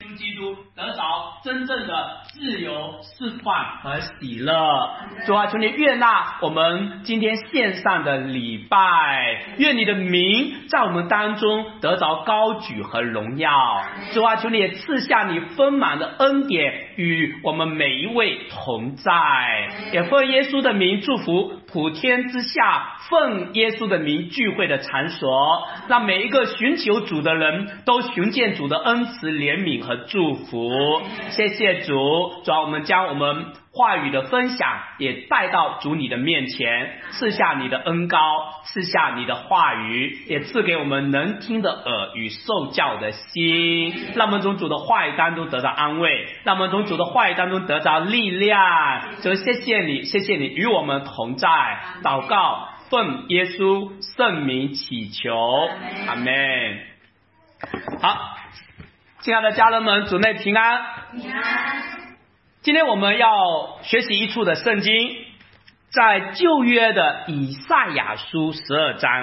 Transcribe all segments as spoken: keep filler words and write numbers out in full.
稣基督得着真正的自由、释放和喜乐。主啊，求你悦纳我们今天线上的礼拜，愿你的名在我们当中得着高举和荣耀。主啊，求你也赐下你丰满的恩典与我们每一位同在，也奉耶稣的名祝福普天之下奉耶稣的名聚会的场所，让每一个寻求主的人都寻见主的恩慈、怜悯和祝福。谢谢主，主啊，我们将我们话语的分享也带到主你的面前，赐下你的恩膏，赐下你的话语，也赐给我们能听的耳与受教的心，让我们从主的话语当中得到安慰，让我们从主的话语当中得到力量。主，谢谢你，谢谢你与我们同在。祷告奉耶稣圣名祈求，阿们。好，亲爱的家人们，主内平安。 平安。 今天我们要学习一处的圣经，在旧约的以赛亚书十二章。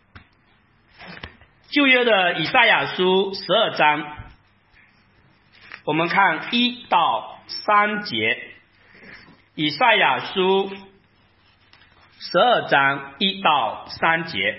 旧约的以赛亚书十二章，我们看一到三节。以赛亚书十二章一到三节，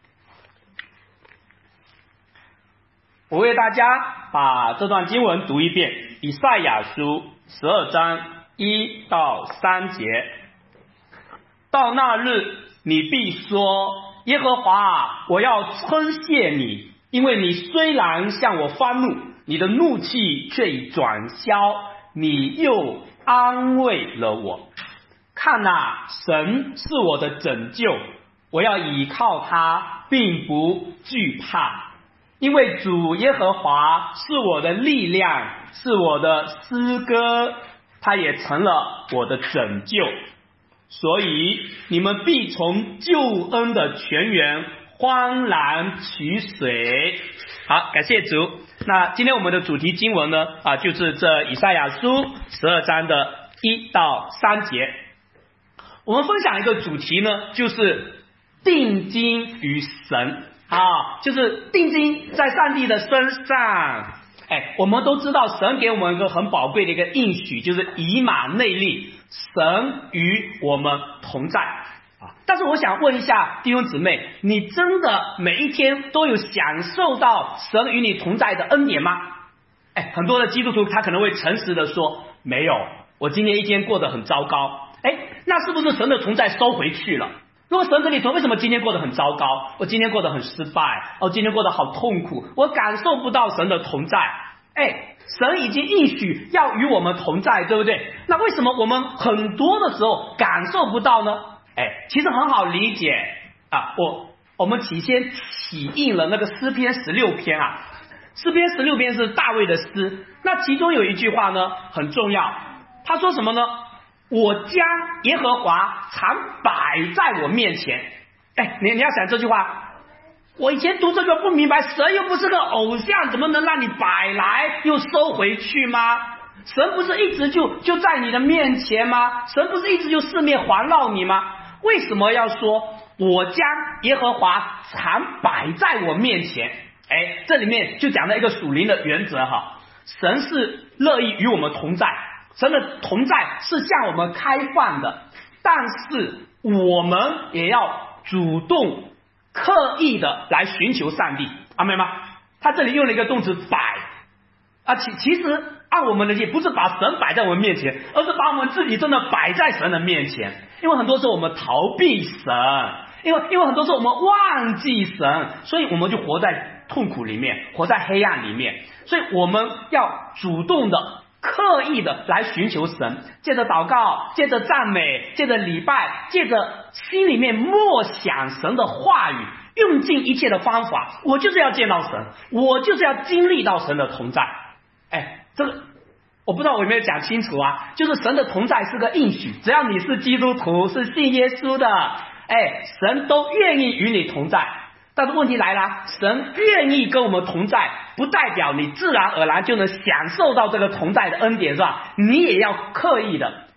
我为大家把这段经文读一遍。以赛亚书十二章一到三节，到那日，你必说：耶和华啊，我要称谢你，因为你虽然向我发怒，你的怒气却已转消，你又安慰了我。看哪，神是我的拯救，我要倚靠他，并不惧怕。因为主耶和华是我的力量，是我的诗歌，他也成了我的拯救。所以你们必从救恩的泉源欢然取水。好，感谢主。那今天我们的主题经文呢，啊，就是这以赛亚书十二章的一到三节。我们分享一个主题呢，就是定睛于神啊，就是定睛在上帝的身上。哎，我们都知道神给我们一个很宝贵的一个应许，就是以马内利，神与我们同在啊。但是我想问一下弟兄姊妹，你真的每一天都有享受到神与你同在的恩典吗？哎，很多的基督徒他可能会诚实的说，没有，我今天一天过得很糟糕。哎，那是不是神的同在收回去了？如果神跟你说，为什么今天过得很糟糕？我今天过得很失败，我今天过得好痛苦，我感受不到神的同在。哎，神已经应许要与我们同在，对不对？那为什么我们很多的时候感受不到呢？哎，其实很好理解啊。我我们起先起印了那个诗篇十六篇啊，诗篇十六篇是大卫的诗，那其中有一句话呢很重要，他说什么呢？我将耶和华常摆在我面前。哎，你你要想这句话，我以前读这个不明白，神又不是个偶像，怎么能让你摆来又收回去吗？神不是一直就就在你的面前吗？神不是一直就四面环绕你吗？为什么要说我将耶和华常摆在我面前？哎，这里面就讲了一个属灵的原则哈，神是乐意与我们同在，神的同在是向我们开放的，但是我们也要主动刻意的来寻求上帝，阿们吗？他这里用了一个动词摆啊，其其实按我们的理解，不是把神摆在我们面前，而是把我们自己真的摆在神的面前。因为很多时候我们逃避神，因为因为很多时候我们忘记神，所以我们就活在痛苦里面，活在黑暗里面。所以我们要主动的刻意的来寻求神，借着祷告，借着赞美，借着礼拜，借着心里面默想神的话语，用尽一切的方法，我就是要见到神，我就是要经历到神的同在。哎，这个我不知道我有没有讲清楚啊，就是神的同在是个应许，只要你是基督徒，是信耶稣的，哎，神都愿意与你同在。但是问题来了，神愿意跟我们同在，不代表你自然而然就能享受到这个同在的恩典，是吧？你也要刻意的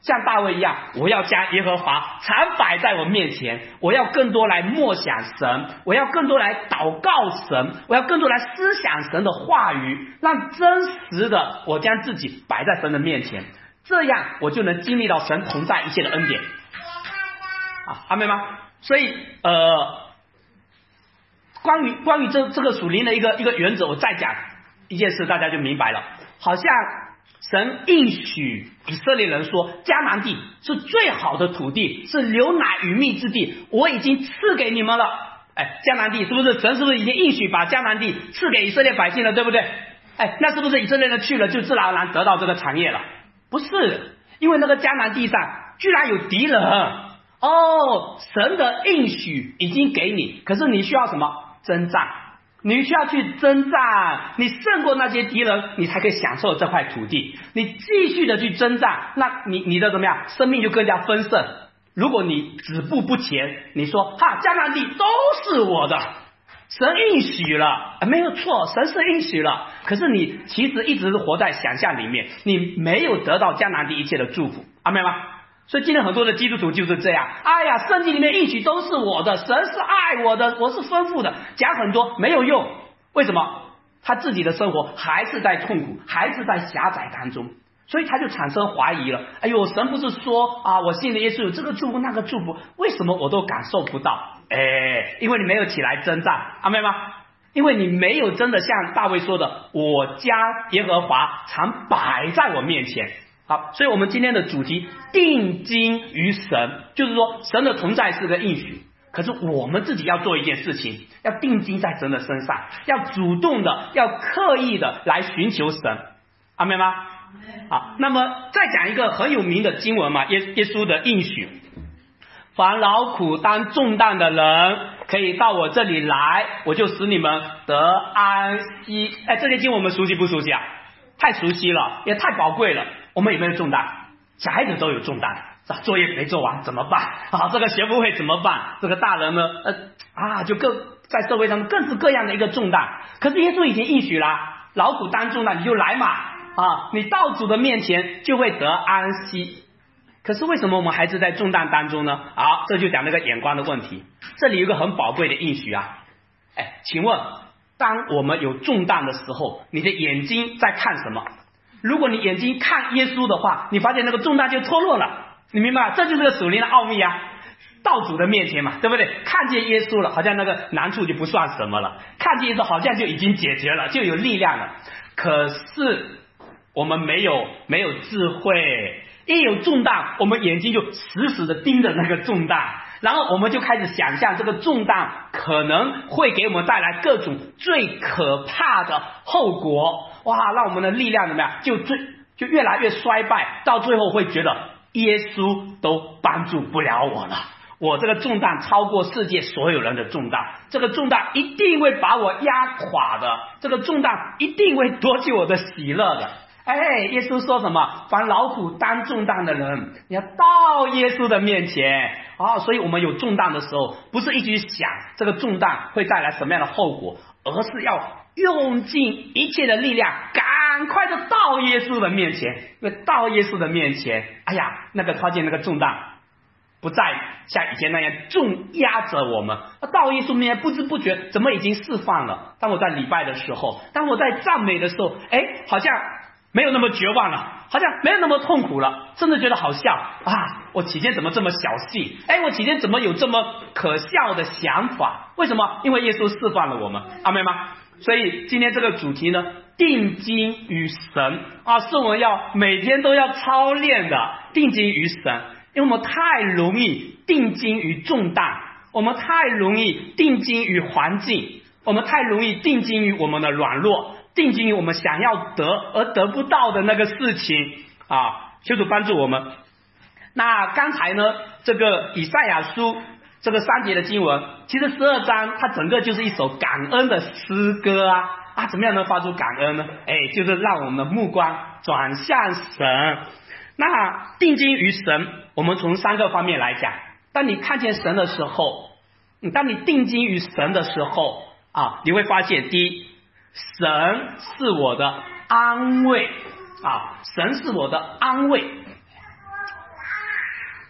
像大卫一样，我要将耶和华常摆在我面前，我要更多来默想神，我要更多来祷告神，我要更多来思想神的话语，让真实的我将自己摆在神的面前，这样我就能经历到神同在一切的恩典。啊，阿们吗？所以呃，关于关于这这个属灵的一个一个原则，我再讲一件事，大家就明白了。好像神应许以色列人说，迦南地是最好的土地，是流奶与蜜之地，我已经赐给你们了。哎，迦南地是不是神是不是已经应许把迦南地赐给以色列百姓了，对不对？哎，那是不是以色列人去了就自然而然得到这个产业了？不是，因为那个迦南地上居然有敌人。哦，神的应许已经给你，可是你需要什么？征战，你需要去征战，你胜过那些敌人，你才可以享受这块土地。你继续的去征战，那你你的怎么样，生命就更加丰盛。如果你止步不前，你说哈，迦南地都是我的，神应许了，没有错，神是应许了，可是你其实一直是活在想象里面，你没有得到迦南地一切的祝福，阿们吗？所以今天很多的基督徒就是这样，哎呀，圣经里面应许都是我的，神是爱我的，我是丰富的，讲很多没有用。为什么？他自己的生活还是在痛苦，还是在狭窄当中，所以他就产生怀疑了。哎呦，神不是说啊，我信的耶稣有这个祝福那个祝福，为什么我都感受不到？哎，因为你没有起来征战，阿们吗？因为你没有真的像大卫说的，我将耶和华常摆在我面前。好，所以我们今天的主题定睛于神，就是说神的同在是个应许，可是我们自己要做一件事情，要定睛在神的身上，要主动的，要刻意的来寻求神，阿们吗？好，那么再讲一个很有名的经文嘛，耶耶稣的应许，凡劳苦担重担的人可以到我这里来，我就使你们得安息。哎，这些经文我们熟悉不熟悉啊？太熟悉了，也太宝贵了。我们有没有重担？小孩子都有重担，是吧？作业没做完怎么办？啊，这个学不会怎么办？这个大人呢？呃啊，就各在社会上各式各样的一个重担。可是耶稣已经应许啦，劳苦担重担，你就来嘛！啊，你到主的面前就会得安息。可是为什么我们还是在重担当中呢？好，这就讲那个眼光的问题。这里有一个很宝贵的应许啊！哎，请问，当我们有重担的时候，你的眼睛在看什么？如果你眼睛看耶稣的话，你发现那个重担就脱落了，你明白吗？这就是个属灵的奥秘啊！到主的面前嘛，对不对？看见耶稣了，好像那个难处就不算什么了，看见耶稣好像就已经解决了，就有力量了。可是我们没有没有智慧，一有重担，我们眼睛就死死的盯着那个重担，然后我们就开始想象这个重担可能会给我们带来各种最可怕的后果。哇，让我们的力量怎么样？就最就越来越衰败，到最后会觉得耶稣都帮助不了我了。我这个重担超过世界所有人的重担，这个重担一定会把我压垮的，这个重担一定会夺去我的喜乐的。哎，耶稣说什么？凡劳苦担重担的人，你要到耶稣的面前。哦，所以我们有重担的时候，不是一直想这个重担会带来什么样的后果，而是要用尽一切的力量，赶快的到耶稣的面前。因为到耶稣的面前，哎呀，那个发现那个重担不再像以前那样重压着我们，到耶稣面前不知不觉怎么已经释放了。当我在礼拜的时候，当我在赞美的时候，哎，好像没有那么绝望了，好像没有那么痛苦了，甚至觉得好笑啊！我起先怎么这么小气？哎，我起先怎么有这么可笑的想法？为什么？因为耶稣释放了我们，阿们吗？所以今天这个主题呢，定睛于神啊，是我们要每天都要操练的，定睛于神。因为我们太容易定睛于重担，我们太容易定睛于环境，我们太容易定睛于我们的软弱，定睛于我们想要得而得不到的那个事情啊！求主帮助我们。那刚才呢，这个以赛亚书这个三节的经文，其实十二章它整个就是一首感恩的诗歌啊啊！怎么样能发出感恩呢？哎，就是让我们的目光转向神。那定睛于神，我们从三个方面来讲。当你看见神的时候，当你定睛于神的时候啊，你会发现，第一，神是我的安慰啊，神是我的安慰。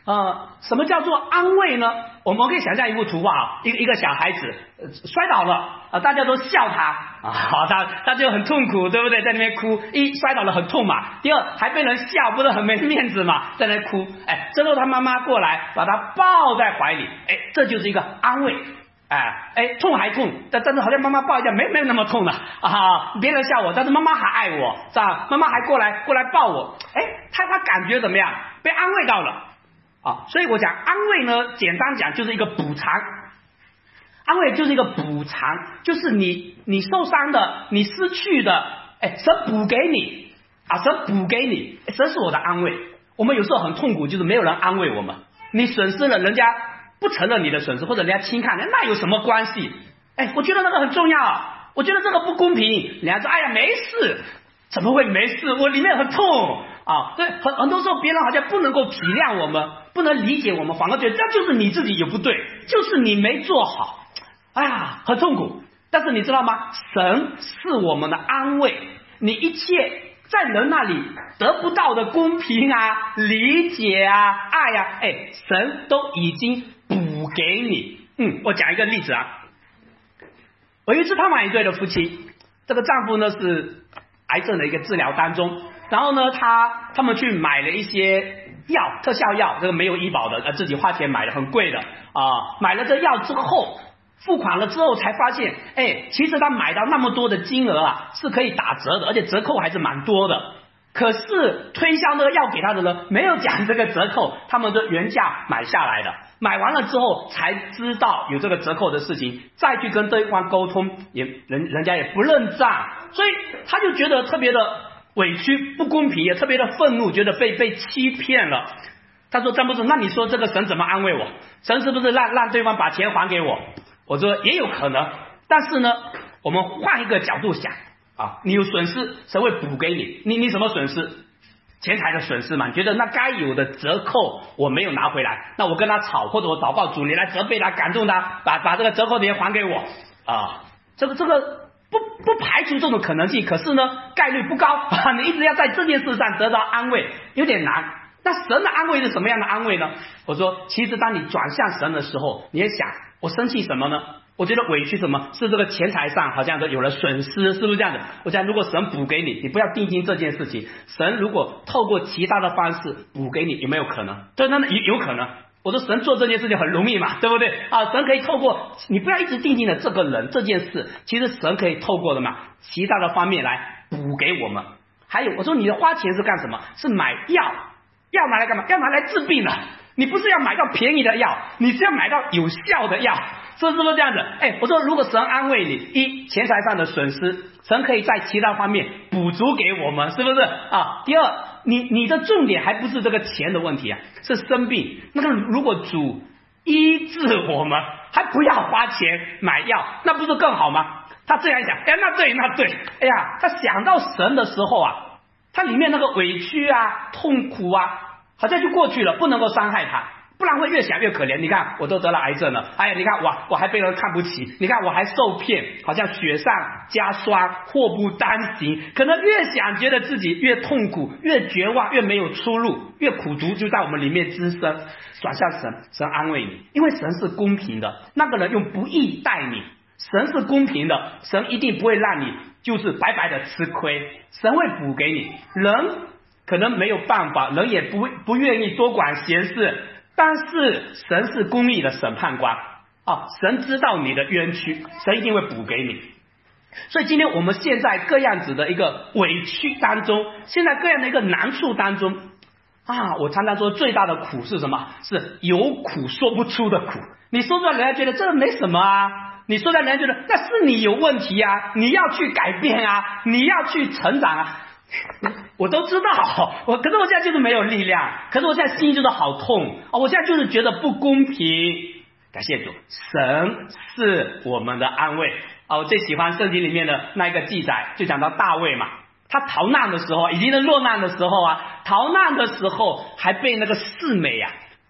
呃，什么叫做安慰呢？我们可以想象一幅图画啊，一个一个小孩子、呃、摔倒了啊、呃，大家都笑他啊，好，他他就很痛苦，对不对？在那边哭，一摔倒了很痛嘛。第二，还被人笑，不是很没面子嘛，在那哭。哎，之后他妈妈过来把他抱在怀里，哎，这就是一个安慰。哎哎，痛还痛，但但是好像妈妈抱一下没没那么痛了啊！别人笑我，但是妈妈还爱我，是吧？妈妈还过来过来抱我，哎，他他感觉怎么样？被安慰到了啊！所以我讲安慰呢，简单讲就是一个补偿，安慰就是一个补偿，就是你你受伤的，你失去的，哎，神补给你啊，神补给你，神是我的安慰。我们有时候很痛苦，就是没有人安慰我们，你损失了，人家不承认你的损失，或者人家轻看，那有什么关系？哎，我觉得那个很重要，我觉得这个不公平。人家说，哎呀，没事，怎么会没事？我里面很痛啊！对，很很多时候别人好像不能够体谅我们，不能理解我们，反而觉得这就是你自己有不对，就是你没做好，哎呀，很痛苦。但是你知道吗？神是我们的安慰，你一切在人那里得不到的公平啊、理解啊、爱呀、啊，哎，神都已经补给你。嗯，我讲一个例子啊。有一次他们一对的夫妻，这个丈夫呢是癌症的一个治疗当中，然后呢他他们去买了一些药，特效药，这个没有医保的，呃自己花钱买的，很贵的啊、呃。买了这药之后，付款了之后才发现，哎，其实他买到那么多的金额啊是可以打折的，而且折扣还是蛮多的。可是推销那个药给他的呢，没有讲这个折扣，他们的原价买下来的，买完了之后才知道有这个折扣的事情，再去跟对方沟通，也人人家也不认账，所以他就觉得特别的委屈、不公平，也特别的愤怒，觉得被被欺骗了。他说：“张博士，那你说这个神怎么安慰我？神是不是让让对方把钱还给我？”我说也有可能，但是呢，我们换一个角度想。啊，你有损失，神会补给你。你你什么损失？钱财的损失嘛？你觉得那该有的折扣我没有拿回来，那我跟他吵，或者我祷告主，你来责备他，感动他，把把这个折扣的钱还给我啊。这个这个不不排除这种可能性，可是呢概率不高啊。你一直要在这件事上得到安慰，有点难。那神的安慰是什么样的安慰呢？我说，其实当你转向神的时候，你也想，我生气什么呢？我觉得委屈什么？是这个钱财上好像都有了损失，是不是这样的？我想如果神补给你，你不要定睛这件事情。神如果透过其他的方式补给你，有没有可能？对，那有有可能。我说神做这件事情很容易嘛，对不对啊？神可以透过你不要一直定睛的这个人这件事，其实神可以透过的嘛其他的方面来补给我们。还有我说你的花钱是干什么？是买药，药拿来干嘛？要拿来治病的。你不是要买到便宜的药，你是要买到有效的药，是不是这样子？哎，我说如果神安慰你，一钱财上的损失，神可以在其他方面补足给我们，是不是啊？第二，你你的重点还不是这个钱的问题啊，是生病。那个如果主医治我们，还不要花钱买药，那不是更好吗？他这样想，哎，那对那对，哎呀，他想到神的时候啊，他里面那个委屈啊、痛苦啊，好像就过去了，不能够伤害他，不然会越想越可怜。你看我都得了癌症了，哎呀，你看我我还被人看不起，你看我还受骗，好像雪上加霜，祸不单行。可能越想觉得自己越痛苦，越绝望，越没有出路，越苦毒就在我们里面滋生。转向神，神安慰你，因为神是公平的，那个人用不义待你，神是公平的，神一定不会让你就是白白的吃亏，神会补给你。人可能没有办法，人也不不愿意多管闲事，但是神是公义的审判官啊，神知道你的冤屈，神一定会补给你。所以今天我们现在各样子的一个委屈当中，现在各样的一个难处当中啊，我常常说最大的苦是什么？是有苦说不出的苦。你说出来人家觉得这没什么啊，你说出来人家觉得那是你有问题啊，你要去改变啊，你要去成长啊。我都知道，我可是我现在就是没有力量，可是我现在心就是好痛啊！我现在就是觉得不公平。感谢主，神是我们的安慰啊！我最喜欢圣经里面的那一个记载，就讲到大卫嘛，他逃难的时候，已经是落难的时候啊，逃难的时候还被那个示每啊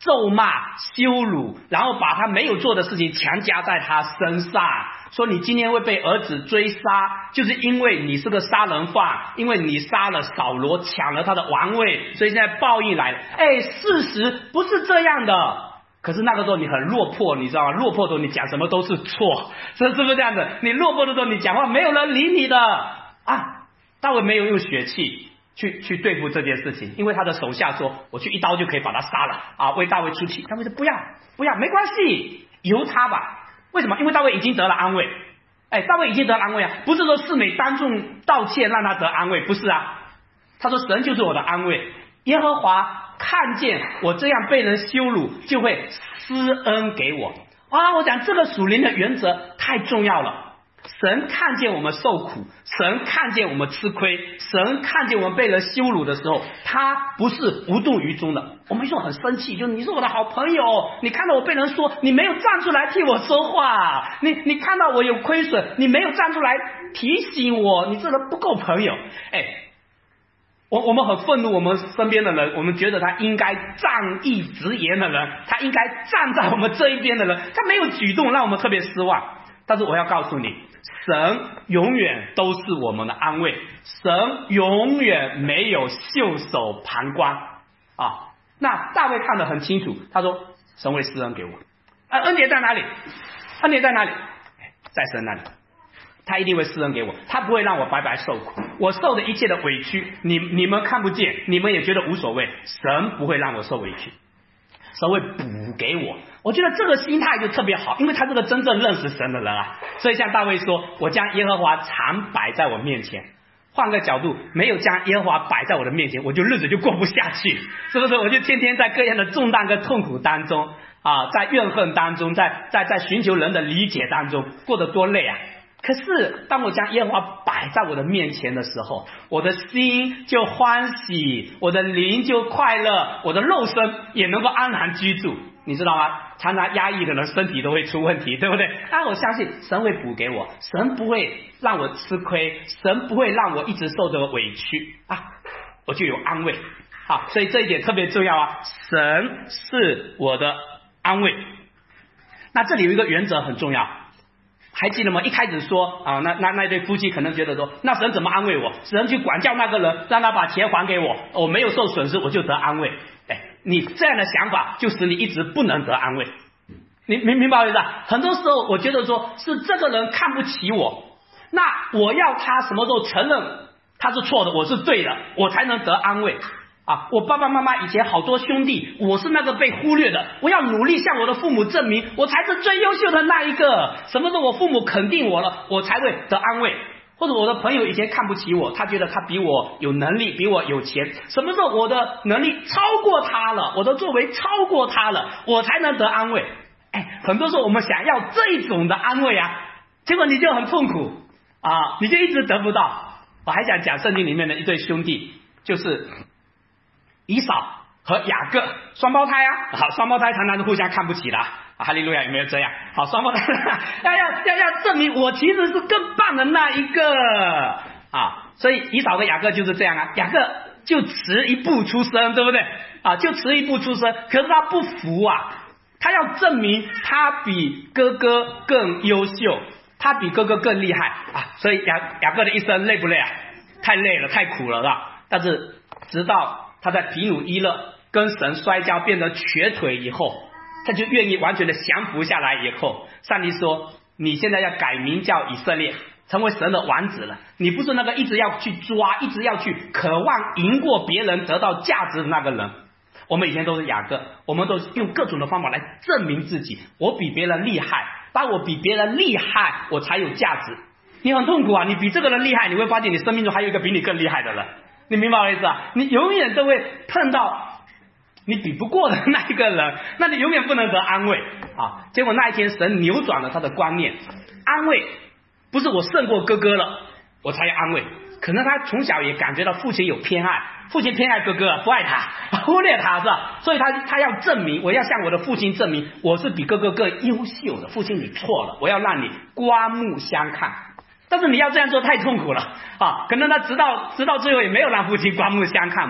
咒骂、羞辱，然后把他没有做的事情强加在他身上，说你今天会被儿子追杀，就是因为你是个杀人犯，因为你杀了扫罗，抢了他的王位，所以现在报应来了。哎，事实不是这样的。可是那个时候你很落魄，你知道吗？落魄的时候你讲什么都是错，是是不是这样子？你落魄的时候你讲话没有人理你的啊。大卫没有用血气去去对付这件事情，因为他的手下说我去一刀就可以把他杀了啊，为大卫出气。大卫说不要不要，没关系，由他吧。为什么？因为大卫已经得了安慰。哎，大卫已经得了安慰啊，不是说示每当众道歉让他得安慰，不是啊。他说神就是我的安慰，耶和华看见我这样被人羞辱，就会施恩给我啊！我讲这个属灵的原则太重要了。神看见我们受苦，神看见我们吃亏，神看见我们被人羞辱的时候，他不是无动于衷的。我们说很生气，就是你是我的好朋友，你看到我被人说，你没有站出来替我说话，你你看到我有亏损，你没有站出来提醒我，你这人不够朋友。哎，我我们很愤怒我们身边的人，我们觉得他应该仗义直言的人，他应该站在我们这一边的人，他没有举动让我们特别失望。但是我要告诉你，神永远都是我们的安慰，神永远没有袖手旁观啊。那大卫看得很清楚，他说神会施恩给我，啊，恩典在哪里？恩典在哪里？在神那里，他一定会施恩给我，他不会让我白白受苦。我受的一切的委屈，你你们看不见，你们也觉得无所谓，神不会让我受委屈，神会补给我。我觉得这个心态就特别好，因为他是个真正认识神的人啊。所以像大卫说，我将耶和华常摆在我面前。换个角度，没有将耶和华摆在我的面前，我就日子就过不下去，是不是？我就天天在各样的重担跟痛苦当中啊，在怨恨当中，在在在寻求人的理解当中，过得多累啊！可是当我将耶和华摆在我的面前的时候，我的心就欢喜，我的灵就快乐，我的肉身也能够安然居住，你知道吗？常常压抑的人身体都会出问题，对不对？但我相信神会补给我，神不会让我吃亏，神不会让我一直受这个委屈啊，我就有安慰。好，所以这一点特别重要啊，神是我的安慰。那这里有一个原则很重要，还记得吗？一开始说啊，那那那对夫妻可能觉得说，那神怎么安慰我？神去管教那个人，让他把钱还给我，我没有受损失，我就得安慰。哎，你这样的想法就使你一直不能得安慰。你明明白我意思啊？很多时候我觉得说是这个人看不起我，那我要他什么时候承认他是错的，我是对的，我才能得安慰。啊，我爸爸妈妈以前好多兄弟，我是那个被忽略的，我要努力向我的父母证明我才是最优秀的那一个。什么时候我父母肯定我了，我才会得安慰。或者我的朋友以前看不起我，他觉得他比我有能力，比我有钱，什么时候我的能力超过他了，我的作为超过他了，我才能得安慰。哎，很多时候我们想要这种的安慰啊，结果你就很痛苦啊，你就一直得不到。我还想讲圣经里面的一对兄弟，就是以扫和雅各双胞胎啊，好，双胞胎常常是互相看不起的，啊，哈利路亚，有没有这样？好，双胞胎要要要要证明我其实是更棒的那一个啊，所以以扫和雅各就是这样啊，雅各就迟一步出生，对不对啊？就迟一步出生，可是他不服啊，他要证明他比哥哥更优秀，他比哥哥更厉害啊，所以雅雅各的一生累不累啊？太累了，太苦了啊！但是直到他在毗努伊勒跟神摔跤变得瘸腿以后，他就愿意完全的降服下来。以后上帝说，你现在要改名叫以色列，成为神的王子了，你不是那个一直要去抓，一直要去渴望赢过别人得到价值的那个人。我们以前都是雅各，我们都用各种的方法来证明自己，我比别人厉害，当我比别人厉害我才有价值。你很痛苦啊，你比这个人厉害，你会发现你生命中还有一个比你更厉害的人，你明白我意思啊？你永远都会碰到你比不过的那一个人，那你永远不能得安慰啊！结果那一天神扭转了他的观念，安慰不是我胜过哥哥了我才要安慰，可能他从小也感觉到父亲有偏爱，父亲偏爱哥哥，不爱他，忽略他，是吧？所以他他要证明，我要向我的父亲证明我是比哥哥更优秀的。父亲你错了，我要让你刮目相看。但是你要这样做太痛苦了啊！可能他直到直到最后也没有让父亲刮目相看嘛。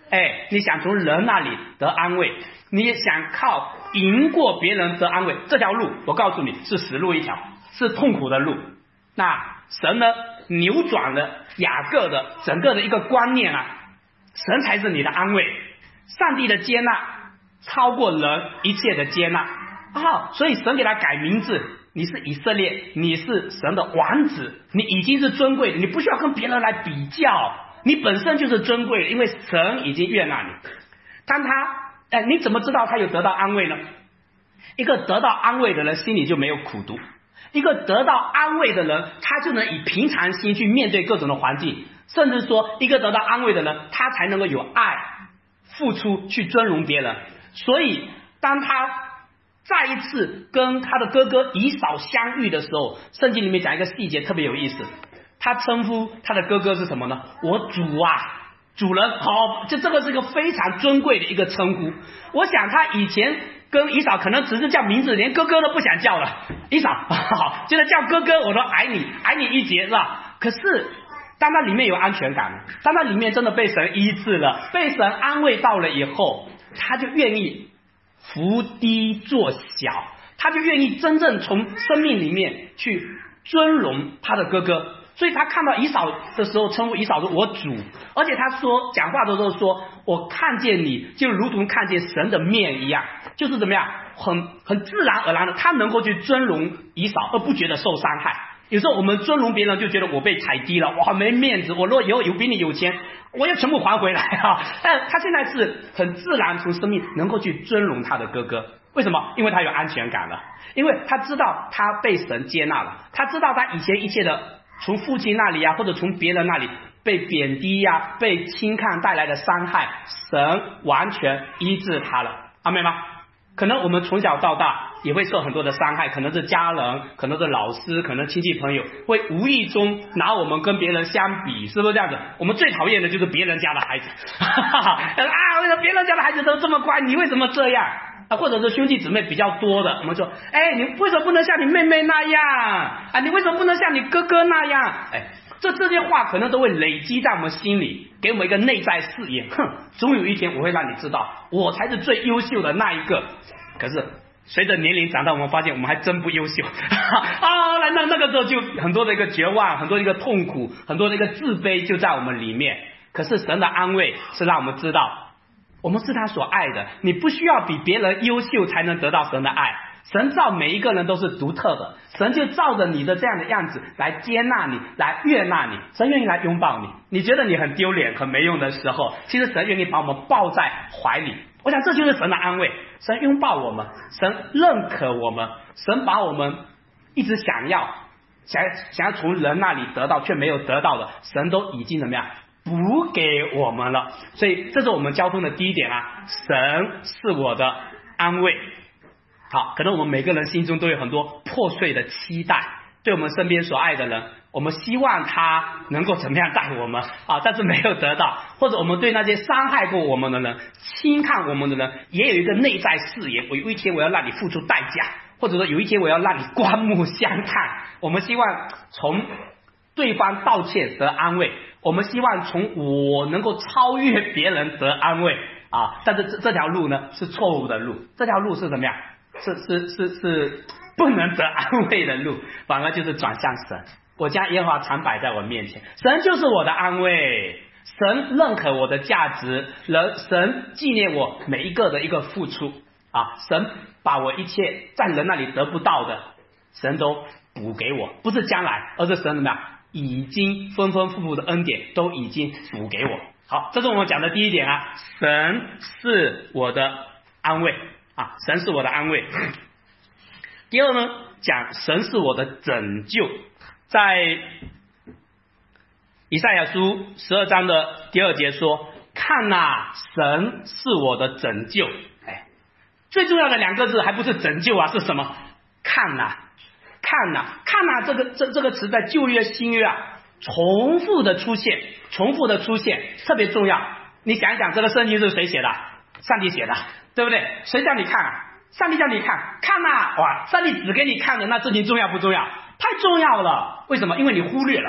哎，你想从人那里得安慰，你想靠赢过别人得安慰，这条路我告诉你是死路一条，是痛苦的路。那神呢扭转了雅各的整个的一个观念啊，神才是你的安慰，上帝的接纳超过人一切的接纳啊，所以神给他改名字，你是以色列，你是神的王子，你已经是尊贵的，你不需要跟别人来比较，你本身就是尊贵的，因为神已经悦纳你。当他哎，你怎么知道他有得到安慰呢？一个得到安慰的人心里就没有苦毒，一个得到安慰的人他就能以平常心去面对各种的环境，甚至说一个得到安慰的人他才能够有爱付出去尊荣别人。所以当他再一次跟他的哥哥以扫相遇的时候，圣经里面讲一个细节特别有意思，他称呼他的哥哥是什么呢？我主啊，主人。好，就这个是一个非常尊贵的一个称呼。我想他以前跟以扫可能只是叫名字，连哥哥都不想叫了。以扫，好，就是叫哥哥我都爱你，爱你一截，是吧？可是当他里面有安全感了，当他里面真的被神医治了，被神安慰到了以后，他就愿意伏低做小，他就愿意真正从生命里面去尊荣他的哥哥。所以他看到以扫的时候称呼以扫说我主，而且他说讲话的时候说我看见你就如同看见神的面一样，就是怎么样很很自然而然的他能够去尊荣以扫而不觉得受伤害。有时候我们尊荣别人就觉得我被踩低了，我很没面子，我若以后有比你有钱我要全部还回来啊！但他现在是很自然从生命能够去尊荣他的哥哥。为什么？因为他有安全感了，因为他知道他被神接纳了，他知道他以前一切的从父亲那里啊，或者从别人那里被贬低呀、啊、被轻看带来的伤害，神完全医治他了。阿们吗？可能我们从小到大也会受很多的伤害，可能是家人，可能是老师，可能亲戚朋友会无意中拿我们跟别人相比，是不是这样子？我们最讨厌的就是别人家的孩子啊，为什么别人家的孩子都这么乖，你为什么这样啊？或者是兄弟姊妹比较多的，我们说，哎，你为什么不能像你妹妹那样啊？你为什么不能像你哥哥那样？哎，这这些话可能都会累积在我们心里，给我们一个内在视野。哼，总有一天我会让你知道，我才是最优秀的那一个。可是随着年龄长大，我们发现我们还真不优秀啊！那那个时候就很多的一个绝望，很多的一个痛苦，很多的一个自卑就在我们里面。可是神的安慰是让我们知道，我们是他所爱的，你不需要比别人优秀才能得到神的爱。神造每一个人都是独特的，神就照着你的这样的样子来接纳你，来悦纳你，神愿意来拥抱你。你觉得你很丢脸很没用的时候，其实神愿意把我们抱在怀里。我想这就是神的安慰，神拥抱我们，神认可我们，神把我们一直想要想想要从人那里得到却没有得到的，神都已经怎么样补给我们了。所以这是我们交通的第一点啊，神是我的安慰。好，可能我们每个人心中都有很多破碎的期待，对我们身边所爱的人，我们希望他能够怎么样待我们啊，但是没有得到，或者我们对那些伤害过我们的人、轻看我们的人，也有一个内在誓言，我有一天我要让你付出代价，或者说有一天我要让你刮目相看。我们希望从对方道歉得安慰，我们希望从我能够超越别人得安慰啊，但是这这条路呢是错误的路，这条路是怎么样？是是是是不能得安慰的路，反而就是转向神。我将耶和华常摆在我面前，神就是我的安慰，神认可我的价值，人神纪念我每一个的一个付出啊，神把我一切在人那里得不到的，神都补给我，不是将来，而是神怎么样已经丰丰富富的恩典都已经补给我。好，这是我们讲的第一点啊，神是我的安慰啊，神是我的安慰。第二呢，讲神是我的拯救，在以赛亚书十二章的第二节说，看哪，神是我的拯救。哎，最重要的两个字还不是拯救啊，是什么？看哪，看哪，看哪，这个这这个词在旧约新约啊重复的出现，重复的出现，特别重要。你想一想，这个圣经是谁写的？上帝写的，对不对？谁叫你看啊？上帝叫你看，看啊！哇，上帝指给你看的那事情重要不重要？太重要了。为什么？因为你忽略了，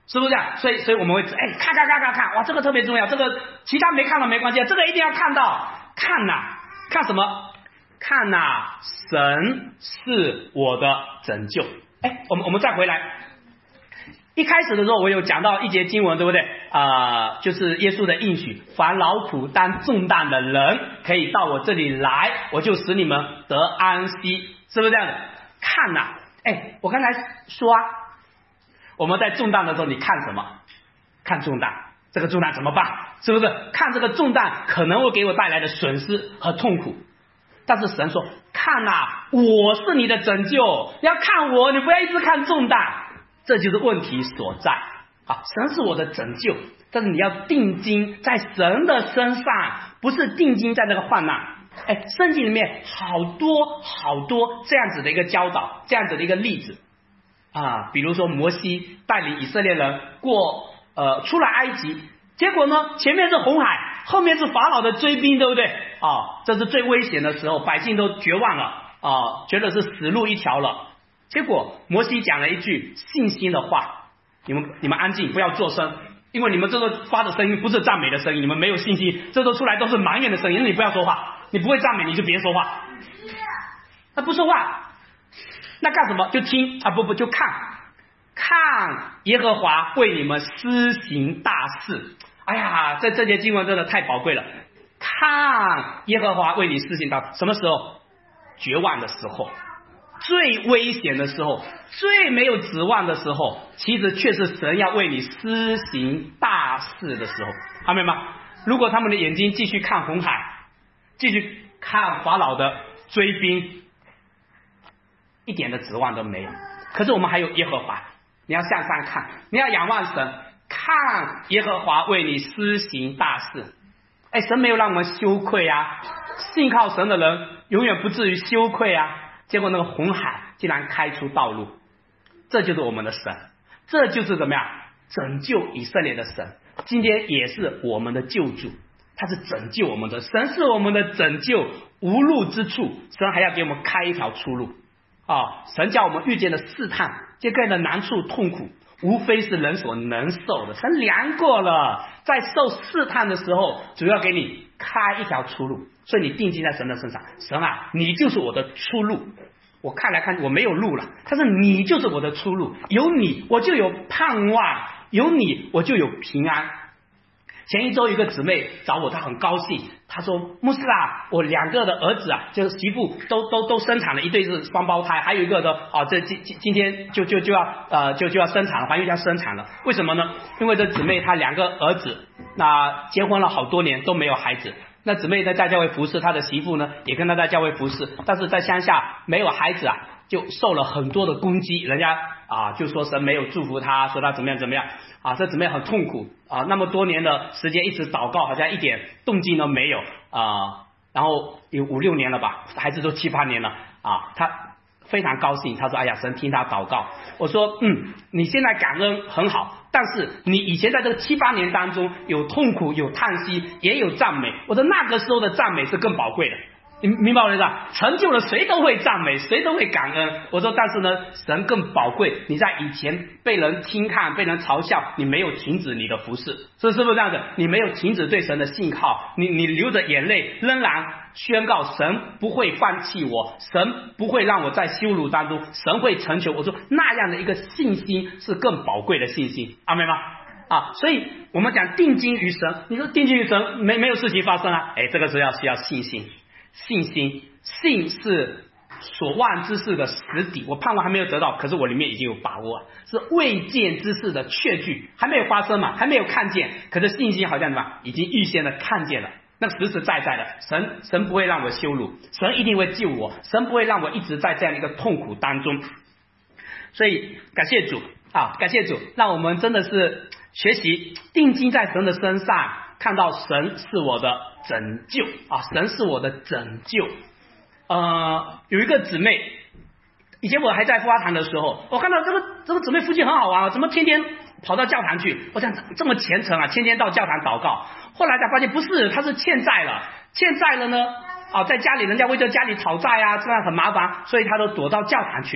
是不是这样？所以所以我们会哎看看看看看，哇，这个特别重要，这个其他没看到没关系，这个一定要看到，看呐、啊，看什么？看呐、啊，神是我的拯救。哎，我们我们再回来。一开始的时候，我有讲到一节经文，对不对？啊、呃，就是耶稣的应许，凡劳苦担重担的人，可以到我这里来，我就使你们得安息，是不是这样的？看呐、啊，哎，我刚才说啊，我们在重担的时候，你看什么？看重担，这个重担怎么办？是不是？看这个重担可能会给我带来的损失和痛苦，但是神说，看呐、啊，我是你的拯救，你要看我，你不要一直看重担。这就是问题所在啊！神是我的拯救，但是你要定睛在神的身上，不是定睛在那个患难。哎，圣经里面好多好多这样子的一个教导，这样子的一个例子啊，比如说摩西带领以色列人过呃出了埃及，结果呢前面是红海，后面是法老的追兵，对不对啊？这是最危险的时候，百姓都绝望了啊，觉得是死路一条了。结果摩西讲了一句信心的话，你们你们安静，不要作声，因为你们这个发的声音不是赞美的声音，你们没有信心，这都出来都是埋怨的声音，那你不要说话，你不会赞美你就别说话，那不说话，那干什么？就听啊，不不就看，看耶和华为你们施行大事。哎呀，这这节经文真的太宝贵了，看耶和华为你施行大事，什么时候？绝望的时候。最危险的时候，最没有指望的时候，其实却是神要为你施行大事的时候，明白吗？如果他们的眼睛继续看红海，继续看法老的追兵，一点的指望都没有。可是我们还有耶和华，你要向上看，你要仰望神，看耶和华为你施行大事。哎，神没有让我们羞愧啊，信靠神的人永远不至于羞愧啊。结果那个红海竟然开出道路，这就是我们的神，这就是怎么样拯救以色列的神，今天也是我们的救主，他是拯救我们的神，是我们的拯救，无路之处神还要给我们开一条出路啊！神叫我们遇见的试探，这个的难处痛苦，无非是人所能受的，神量过了，在受试探的时候主要给你开一条出路，所以你定睛在神的身上，神啊，你就是我的出路。我看来看我没有路了，但是你就是我的出路，有你我就有盼望，有你我就有平安。前一周一个姊妹找我，她很高兴，她说牧师啊，我两个的儿子啊，就是媳妇都都都生产了，一对是双胞胎，还有一个的啊，这今今今天就就就要呃就就要生产了，怀孕要生产了。为什么呢？因为这姊妹她两个儿子那结婚了好多年都没有孩子。那姊妹在在教会服侍，她的媳妇呢也跟她在教会服侍，但是在乡下没有孩子啊，就受了很多的攻击，人家啊就说神没有祝福她，说她怎么样怎么样啊，这姊妹很痛苦啊，那么多年的时间一直祷告，好像一点动静都没有啊，然后有五六年了吧，孩子都七八年了啊，她非常高兴，她说哎呀，神听她祷告。我说嗯，你现在感恩很好，但是你以前在这个七八年当中有痛苦有叹息也有赞美，我说那个时候的赞美是更宝贵的，你明白我的意思吧？成就了谁都会赞美，谁都会感恩。我说但是呢，神更宝贵，你在以前被人轻看被人嘲笑，你没有停止你的服侍，是是不是这样子？你没有停止对神的信靠，你你流着眼泪仍然宣告神不会放弃我，神不会让我在羞辱当中，神会成就。我说那样的一个信心是更宝贵的信心，阿们吗？啊，所以我们讲定睛于神，你说定睛于神没没有事情发生啊？哎，这个是要需要信心，信心，信是所望之事的实底，我盼望还没有得到，可是我里面已经有把握，是未见之事的确据，还没有发生嘛，还没有看见，可是信心好像什么，已经预先的看见了。那实实在在的，神神不会让我羞辱，神一定会救我，神不会让我一直在这样的一个痛苦当中。所以感谢主啊，感谢主，让我们真的是学习定睛在神的身上，看到神是我的拯救啊，神是我的拯救。呃，有一个姊妹，以前我还在富华堂的时候，我看到这个这个姊妹夫妻很好玩啊，怎么天天跑到教堂去？我想这么虔诚啊，天天到教堂祷告。后来才发现不是，他是欠债了，欠债了呢啊，在家里人家为这家里讨债啊，这样很麻烦，所以他都躲到教堂去。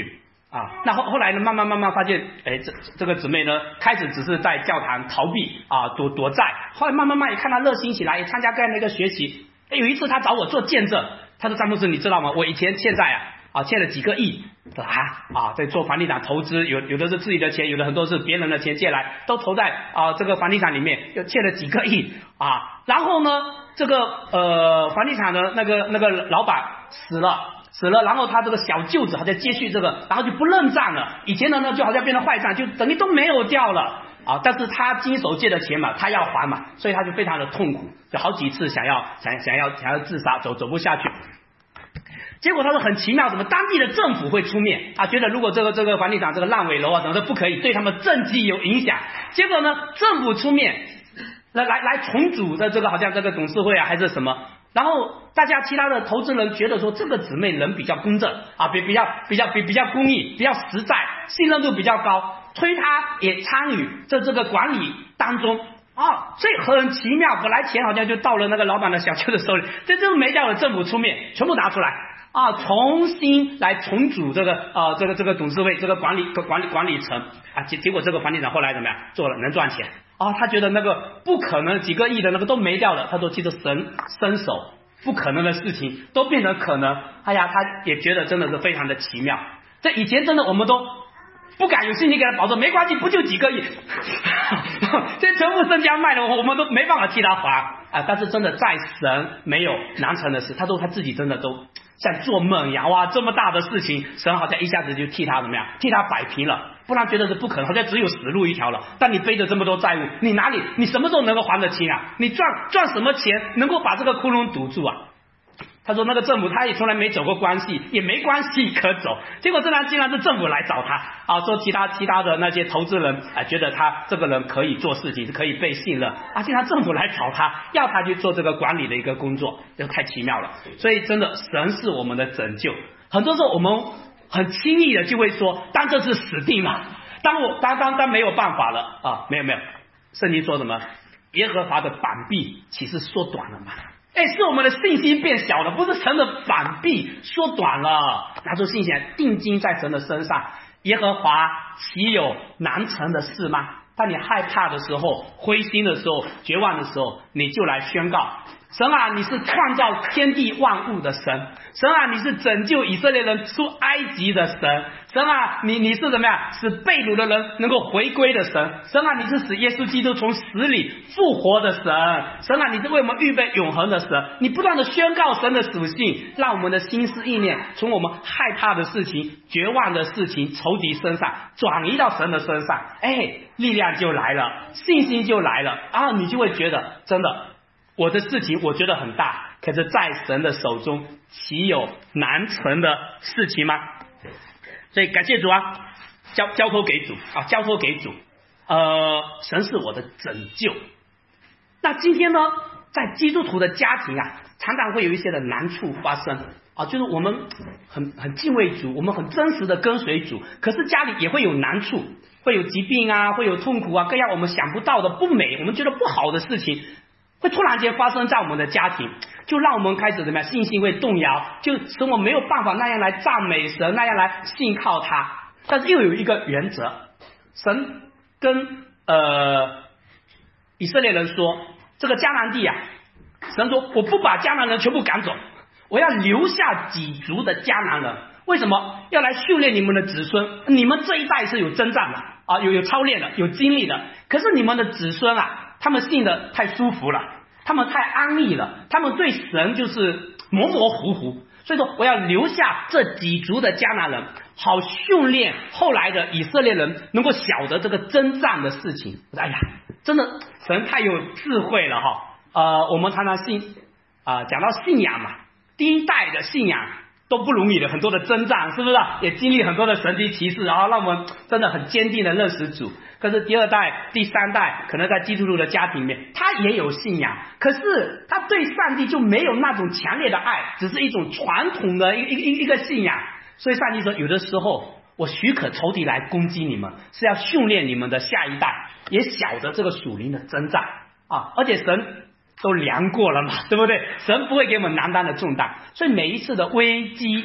啊，那后后来呢，慢慢慢慢发现，哎，这这个姊妹呢，开始只是在教堂逃避啊，躲躲债，后来慢慢慢也看她热心起来，也参加各样的一个学习。哎，有一次她找我做见证，她说詹牧师，你知道吗？我以前欠债啊，啊欠了几个亿，啊啊，在做房地产投资，有有的是自己的钱，有的很多是别人的钱借来，都投在啊这个房地产里面，又欠了几个亿啊。然后呢，这个呃房地产的那个那个老板死了。死了，然后他这个小舅子好像接续这个，然后就不认账了。以前的呢就好像变成坏账，就等于都没有掉了啊。但是他经手借的钱嘛，他要还嘛，所以他就非常的痛苦，就好几次想要想想要想要自杀，走走不下去。结果他说很奇妙，怎么当地的政府会出面啊？觉得如果这个这个房地产这个烂尾楼啊，怎么都不可以，对他们政绩有影响。结果呢，政府出面来来来重组的这个好像这个董事会啊还是什么。然后大家其他的投资人觉得说这个姊妹人比较公正啊，比比较比较比比较公益，比较实在，信任度比较高，推他也参与这这个管理当中啊，所以很奇妙，本来钱好像就到了那个老板的小舅的手里，这这没叫了政府出面，全部拿出来啊，重新来重组这个呃这个这个董事会这个管理管理管理层啊，结结果这个房地产后来怎么样做了能赚钱。啊，他觉得那个不可能几个亿的那个都没掉了，他说其实神伸手，不可能的事情都变成可能。哎呀，他也觉得真的是非常的奇妙。这以前真的我们都不敢有信心给他保证，没关系，不就几个亿，这全部身家卖了，我们都没办法替他还啊。但是真的在神没有难成的事，他说他自己真的都像做梦一样，哇，这么大的事情，神好像一下子就替他怎么样，替他摆平了。不然觉得是不可能，好像只有死路一条了。但你背着这么多债务，你哪里，你什么时候能够还得清啊？你赚赚什么钱能够把这个窟窿堵住啊？他说那个政府他也从来没走过关系，也没关系可走。结果这然竟然是政府来找他啊，说其他其他的那些投资人啊，觉得他这个人可以做事情，是可以被信任啊，竟然政府来找他，要他去做这个管理的一个工作，这太奇妙了。所以真的，神是我们的拯救。很多时候我们很轻易的就会说，当这是死定了，当我当当当没有办法了啊，没有没有，圣经说什么？耶和华的膀臂岂是缩短了吗？哎，是我们的信心变小了，不是神的膀臂缩短了。拿出信心来，定睛在神的身上，耶和华岂有难成的事吗？当你害怕的时候、灰心的时候、绝望的时候，你就来宣告：神啊，你是创造天地万物的神；神啊，你是拯救以色列人出埃及的神；神啊，你你是怎么样使被掳的人能够回归的神；神啊，你是使耶稣基督从死里复活的神；神啊，你是为我们预备永恒的神。你不断的宣告神的属性，让我们的心思意念从我们害怕的事情、绝望的事情、仇敌身上转移到神的身上，哎，力量就来了，信心就来了啊！你就会觉得真的。我的事情我觉得很大，可是在神的手中岂有难成的事情吗？所以感谢主啊，交交托给主啊，交托给主。呃，神是我的拯救。那今天呢，在基督徒的家庭啊，常常会有一些的难处发生啊，就是我们很很敬畏主，我们很真实的跟随主，可是家里也会有难处，会有疾病啊，会有痛苦啊，各样我们想不到的不美，我们觉得不好的事情。会突然间发生在我们的家庭，就让我们开始怎么样，信心会动摇，就使我们没有办法那样来赞美神，那样来信靠他。但是又有一个原则，神跟呃以色列人说，这个迦南地啊，神说我不把迦南人全部赶走，我要留下几族的迦南人。为什么？要来训练你们的子孙，你们这一代是有征战的啊，有有操练的，有经历的，可是你们的子孙啊，他们信的太舒服了，他们太安逸了，他们对神就是模模糊糊。所以说我要留下这几族的迦南人，好训练后来的以色列人能够晓得这个征战的事情。哎呀，真的神太有智慧了哈！呃，我们常常信啊、呃，讲到信仰嘛，第一代的信仰都不容易的，很多的征战，是不是？也经历很多的神迹奇事，然后让我们真的很坚定的认识主。可是第二代、第三代，可能在基督徒的家庭里面，他也有信仰，可是他对上帝就没有那种强烈的爱，只是一种传统的一一一一个信仰。所以上帝说，有的时候我许可仇敌来攻击你们，是要训练你们的下一代，也晓得这个属灵的征战啊，而且神都量过了嘛，对不对？神不会给我们难担的重担，所以每一次的危机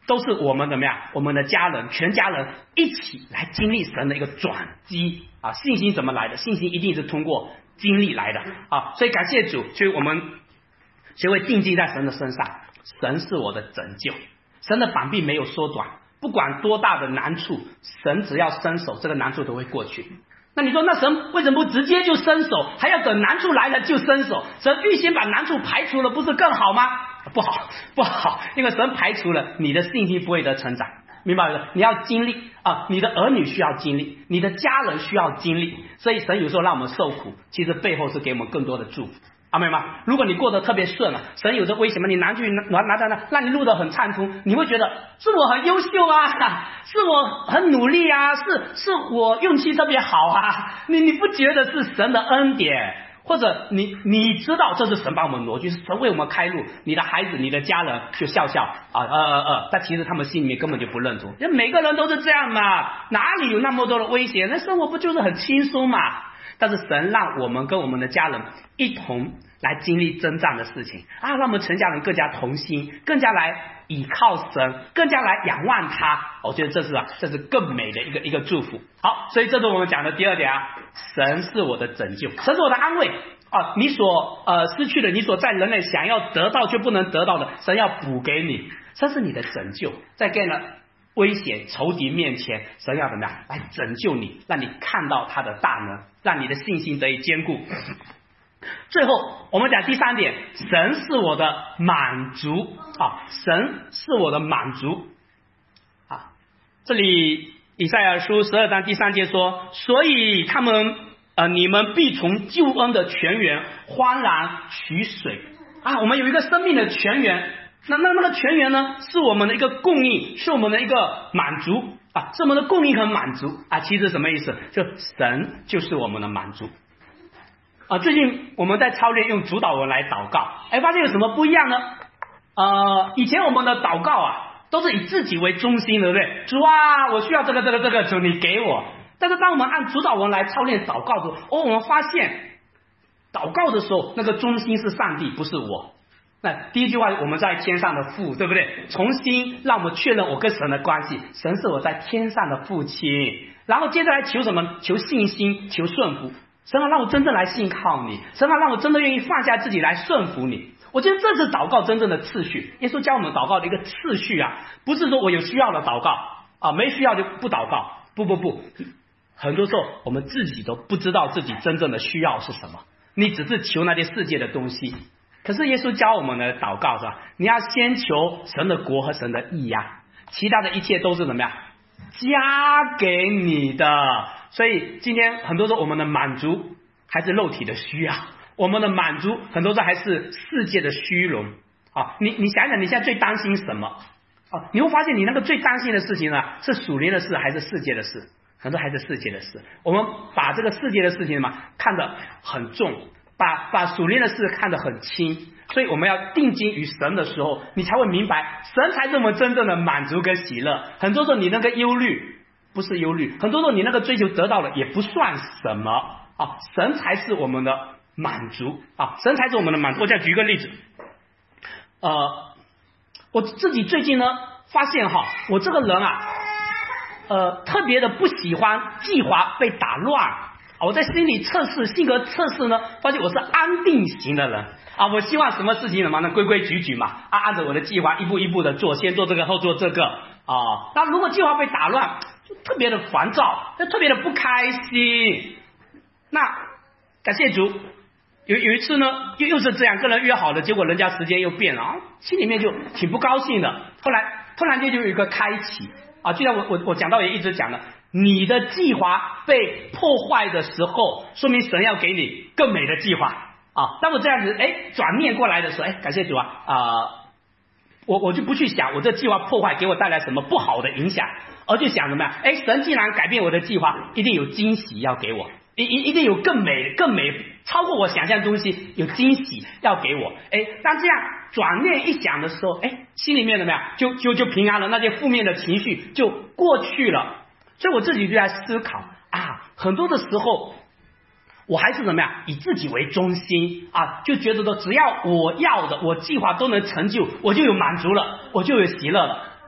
都是我们怎么样？我们的家人，全家人一起来经历神的一个转机啊！信心怎么来的？信心一定是通过经历来的啊！所以感谢主，所以我们学会定睛在神的身上，神是我的拯救，神的膀臂没有缩短，不管多大的难处，神只要伸手，这个难处都会过去。那你说，那神为什么不直接就伸手，还要等难处来了就伸手？神预先把难处排除了，不是更好吗？不好，不好，因为神排除了，你的信心不会得成长，明白了？你要经历啊，你的儿女需要经历，你的家人需要经历，所以神有时候让我们受苦，其实背后是给我们更多的祝福。阿们吗？如果你过得特别顺了，神有着威胁吗？你拿去拿拿拿拿，让你路得很畅通，你会觉得是我很优秀啊，是我很努力啊，是是我运气特别好啊，你你不觉得是神的恩典？或者你你知道这是神帮我们挪去，是神为我们开路，你的孩子你的家人就笑笑啊呃呃呃，但其实他们心里面根本就不认同，因为每个人都是这样嘛，哪里有那么多的威胁？那生活不就是很轻松嘛？但是神让我们跟我们的家人一同来经历征战的事情啊，让我们全家人更加同心，更加来倚靠神，更加来仰望他。我觉得这是啊，这是更美的一个一个祝福。好，所以这是我们讲的第二点啊，神是我的拯救，神是我的安慰啊，你所呃失去的，你所在人类想要得到却不能得到的，神要补给你，这是你的拯救，在跟了危险仇敌面前，神要怎么样来拯救你，让你看到他的大能，让你的信心得以坚固。最后我们讲第三点，神是我的满足啊，神是我的满足啊。这里以赛亚书十二章第三节说，所以他们呃你们必从救恩的泉源欢然取水啊。我们有一个生命的泉源，那那那个泉源呢，是我们的一个供应，是我们的一个满足啊，是我们的供应和满足啊。其实什么意思？就神就是我们的满足啊。最近我们在操练用主导文来祷告，哎，发现有什么不一样呢？呃，以前我们的祷告啊，都是以自己为中心，对不对？主啊，我需要这个这个这个，主你给我。但是当我们按主导文来操练祷告的时候，哦，我们发现祷告的时候，那个中心是上帝，不是我。那第一句话，我们在天上的父，对不对？重新让我们确认我跟神的关系，神是我在天上的父亲。然后接着来求什么？求信心，求顺服。神啊，让我真正来信靠你，神啊，让我真的愿意放下自己来顺服你。我觉得这是祷告真正的次序。耶稣教我们祷告的一个次序啊，不是说我有需要的祷告啊，没需要就不祷告。不不不，很多时候我们自己都不知道自己真正的需要是什么，你只是求那些世界的东西。可是耶稣教我们的祷告是吧？你要先求神的国和神的义呀、啊，其他的一切都是怎么样？加给你的。所以今天很多时候我们的满足还是肉体的需要，我们的满足很多时候还是世界的虚荣啊。你你想想你现在最担心什么啊？你会发现你那个最担心的事情呢，是属灵的事还是世界的事？很多还是世界的事。我们把这个世界的事情嘛看得很重，把把属灵的事看得很轻。所以我们要定睛于神的时候，你才会明白神才是我们真正的满足跟喜乐。很多时候你那个忧虑不是忧虑，很多时候你那个追求得到了也不算什么啊，神才是我们的满足啊，神才是我们的满足。我再举一个例子，呃，我自己最近呢发现哈，我这个人啊，呃，特别的不喜欢计划被打乱。我在心理测试性格测试呢，发现我是安定型的人啊，我希望什么事情什么呢，规规矩矩嘛，啊，按照我的计划一步一步的做，先做这个后做这个啊。那如果计划被打乱，就特别的烦躁，就特别的不开心。那感谢主，有有一次呢，又又是这样，跟人约好的，结果人家时间又变了啊，心里面就挺不高兴的。后来突然间就有一个开启啊，就像我我我讲到也一直讲了。你的计划被破坏的时候，说明神要给你更美的计划啊。当我这样子哎转念过来的时候，哎，感谢主啊啊、呃，我我就不去想我这计划破坏给我带来什么不好的影响，而去想什么呀？哎，神既然改变我的计划，一定有惊喜要给我，一一一定有更美更美超过我想象的东西，有惊喜要给我。哎，当这样转念一想的时候，哎，心里面怎么样？就就就平安了，那些负面的情绪就过去了。所以我自己就在思考啊，很多的时候我还是怎么样以自己为中心啊，就觉得说只要我要的我计划都能成就，我就有满足了，我就有喜乐了。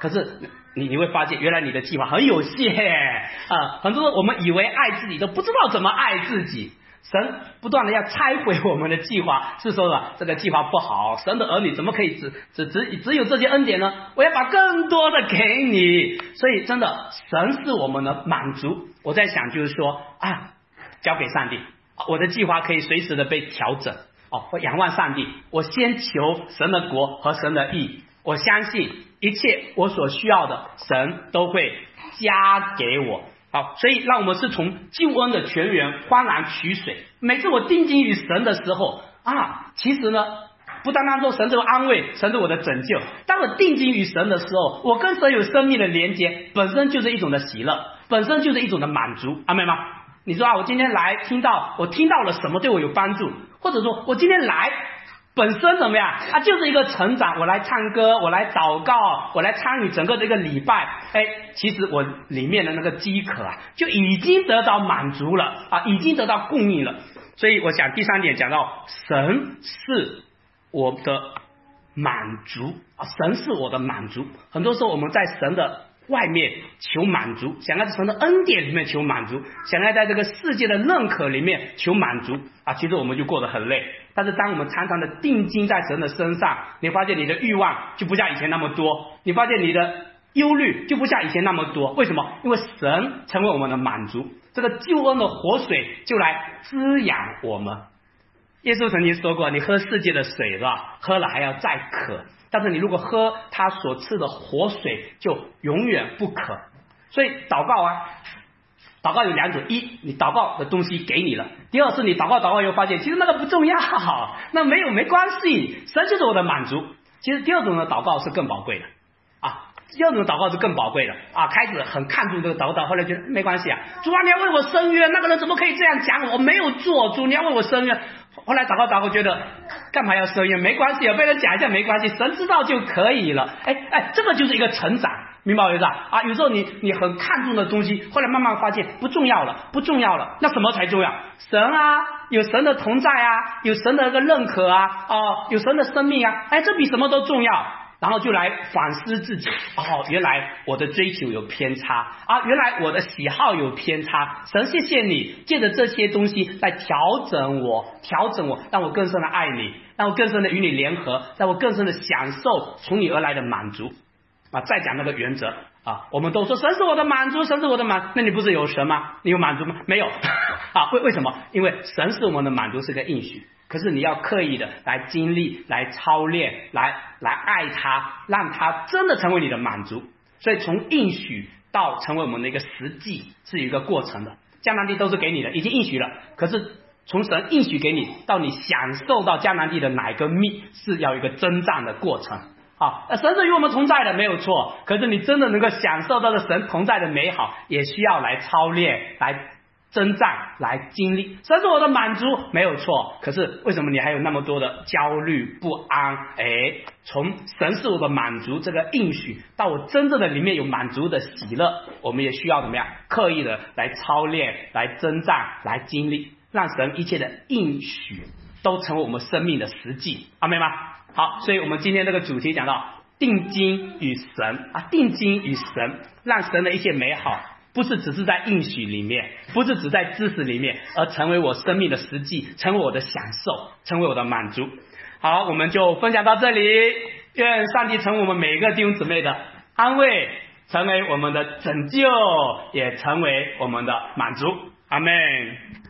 可是你你会发现，原来你的计划很有限啊、呃！很多人我们以为爱自己，都不知道怎么爱自己。神不断的要拆毁我们的计划，是说了这个计划不好，神的儿女怎么可以只只只只有这些恩典呢？我要把更多的给你。所以真的，神是我们的满足。我在想就是说啊，交给上帝，我的计划可以随时的被调整哦。我仰望上帝，我先求神的国和神的义，我相信一切我所需要的，神都会加给我。好，所以让我们是从救恩的泉源欢然取水。每次我定睛于神的时候啊，其实呢，不单单说神是我安慰，神是我的拯救。当我定睛于神的时候，我跟神有生命的连接，本身就是一种的喜乐，本身就是一种的满足。阿们吗？你说啊，我今天来听到，我听到了什么对我有帮助，或者说我今天来本身怎么样啊？就是一个成长。我来唱歌，我来祷告，我来参与整个这个礼拜。哎，其实我里面的那个饥渴啊，就已经得到满足了啊，已经得到供应了。所以我想第三点讲到，神是我的满足啊，神是我的满足。很多时候我们在神的外面求满足，想要在神的恩典里面求满足，想要在这个世界的认可里面求满足啊，其实我们就过得很累。但是当我们常常的定睛在神的身上，你发现你的欲望就不像以前那么多，你发现你的忧虑就不像以前那么多。为什么？因为神成为我们的满足，这个救恩的活水就来滋养我们。耶稣曾经说过，你喝世界的水是吧，喝了还要再渴，但是你如果喝他所赐的活水，就永远不渴。所以祷告啊，祷告有两种，一，你祷告的东西给你了；第二是你祷告祷告又发现，其实那个不重要，那没有没关系，神就是我的满足。其实第二种的祷告是更宝贵的啊，第二种祷告是更宝贵的啊。开始很看重这个祷告，后来觉得没关系啊，主啊，你要为我伸冤，那个人怎么可以这样讲我？我没有做，主你要为我伸冤。后来祷告祷告觉得干嘛要伸冤？没关系啊，被人讲一下没关系，神知道就可以了。哎哎，这个就是一个成长。明白我意思啊？有时候你你很看重的东西，后来慢慢发现不重要了，不重要了。那什么才重要？神啊，有神的同在啊，有神的一个认可啊，哦，有神的生命啊，哎，这比什么都重要。然后就来反思自己，哦，原来我的追求有偏差啊，原来我的喜好有偏差。神，谢谢你借着这些东西来调整我，调整我，让我更深的爱你，让我更深的与你联合，让我更深的享受从你而来的满足。啊，再讲那个原则啊，我们都说神是我的满足，神是我的满，那你不是有神吗？你有满足吗？没有啊，为为什么？因为神是我们的满足，是个应许，可是你要刻意的来经历，来操练，来来爱他，让他真的成为你的满足。所以从应许到成为我们的一个实际是有一个过程的。迦南地都是给你的，已经应许了，可是从神应许给你到你享受到迦南地的奶跟蜜，是要有一个征战的过程。好，神是与我们同在的，没有错。可是你真的能够享受到的神同在的美好，也需要来操练，来征战，来经历。神是我的满足，没有错。可是为什么你还有那么多的焦虑不安？哎，从神是我的满足这个应许，到我真正的里面有满足的喜乐，我们也需要怎么样？刻意的来操练，来征战，来经历，让神一切的应许都成为我们生命的实际。阿们吗？好，所以我们今天这个主题讲到定睛与神啊，定睛与神，让神的一切美好不是只是在应许里面，不是只在知识里面，而成为我生命的实际，成为我的享受，成为我的满足。好，我们就分享到这里，愿上帝成为我们每一个弟兄姊妹的安慰，成为我们的拯救，也成为我们的满足。阿们。